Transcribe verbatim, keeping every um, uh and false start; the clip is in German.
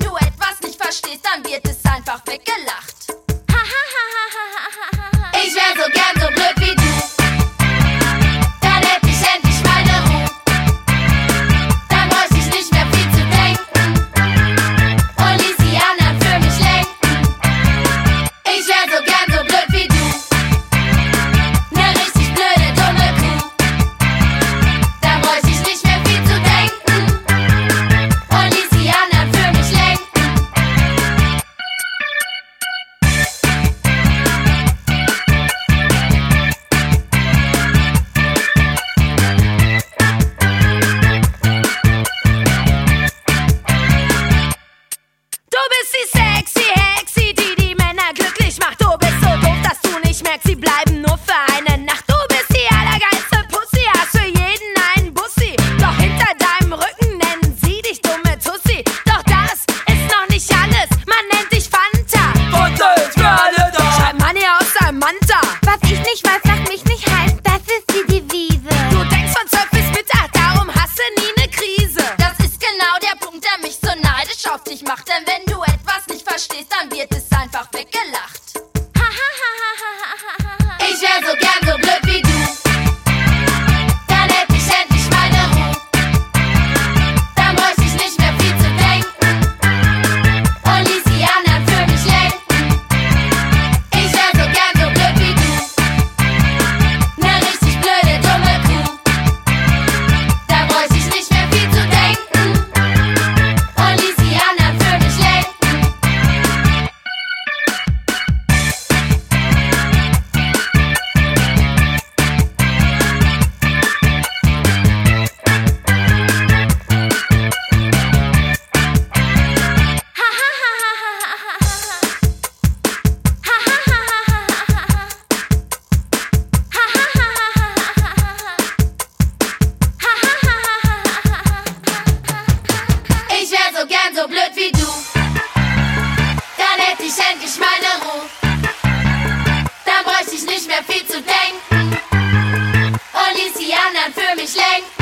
du etwas nicht verstehst, dann wird es einfach weggelacht. Ich wär so gern so blöd wie du, dann hätt ich endlich meine Ruhe. Dann bräuchte ich nicht mehr viel zu denken und ließ die anderen für mich lenken. Ich wär so gern so blöd wie du, ne richtig blöde, dumme Kuh. Dann bräuchte ich nicht mehr viel zu denken und ließ die anderen für mich lenken. Du bist die sexy Hexi, die die Männer glücklich macht. Du bist so doof, dass du nicht merkst, sie bleiben nur für eine Nacht. Du bist die allergeilste Pussy, hast für jeden einen Bussi. Doch hinter deinem Rücken nennen sie dich dumme Tussi. Doch das ist noch nicht alles, man nennt dich Fanta. Fanta ist für alle da. Schreib Money aus deinem Manta. Was ich nicht weiß, macht mich nicht heiß, das ist die Devise. Du denkst von zwölf bis Mittag, darum hast du nie ne Krise. Das ist genau der Punkt, der mich so neidisch auf dich macht. Denn wenn du etwas nicht verstehst, dann wird es einfach weggelacht. Ich wär so gern so blöd wie du, dann hätt ich endlich meine Ruhe. Dann bräuchte ich nicht mehr viel zu denken und ließ die anderen für mich lenken. Ich wär so gern so blöd wie du, ne richtig blöde, dumme Kuh. Dann bräuchte ich nicht mehr viel zu denken und ließ die anderen für mich lenken. Ich wär so gern so blöd wie du, dann hätt ich endlich meine Ruhe. Dann bräuchte ich nicht mehr viel zu denken und ließ die anderen für mich lenken.